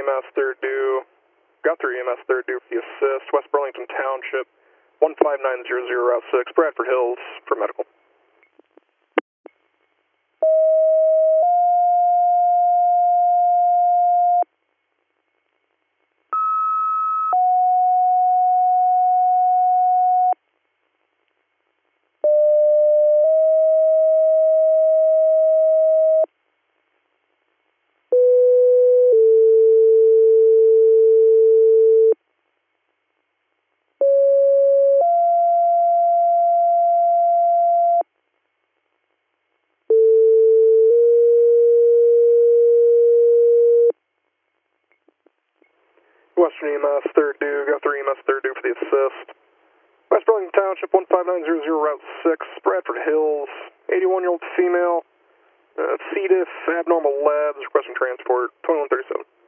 EMS, third due. Got 3 EMS, third due for the assist. West Burlington Township, 15900 Route 6, Bradford Hills for medical. Western EMS, third due. Got 3 EMS, third due for the assist. West Burlington Township, 15900 Route 6, Bradford Hills, 81-year-old female, C. diff, abnormal labs, requesting transport, 2137.